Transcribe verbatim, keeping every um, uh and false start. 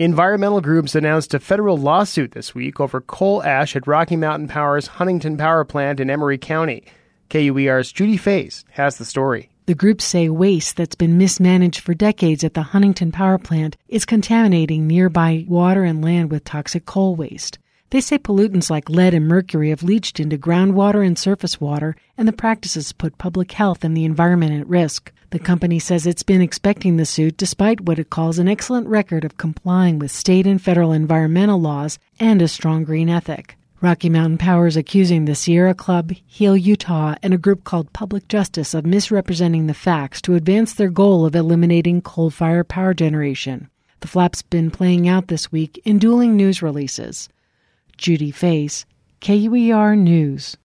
Environmental groups announced a federal lawsuit this week over coal ash at Rocky Mountain Power's Huntington Power Plant in Emery County. K U E R's Judy Faze has the story. The groups say waste that's been mismanaged for decades at the Huntington Power Plant is contaminating nearby water and land with toxic coal waste. They say pollutants like lead and mercury have leached into groundwater and surface water, and the practices put public health and the environment at risk. The company says it's been expecting the suit despite what it calls an excellent record of complying with state and federal environmental laws and a strong green ethic. Rocky Mountain Power is accusing the Sierra Club, Heal Utah, and a group called Public Justice of misrepresenting the facts to advance their goal of eliminating coal-fired power generation. The flap's been playing out this week in dueling news releases. Judy Faze, K U E R News.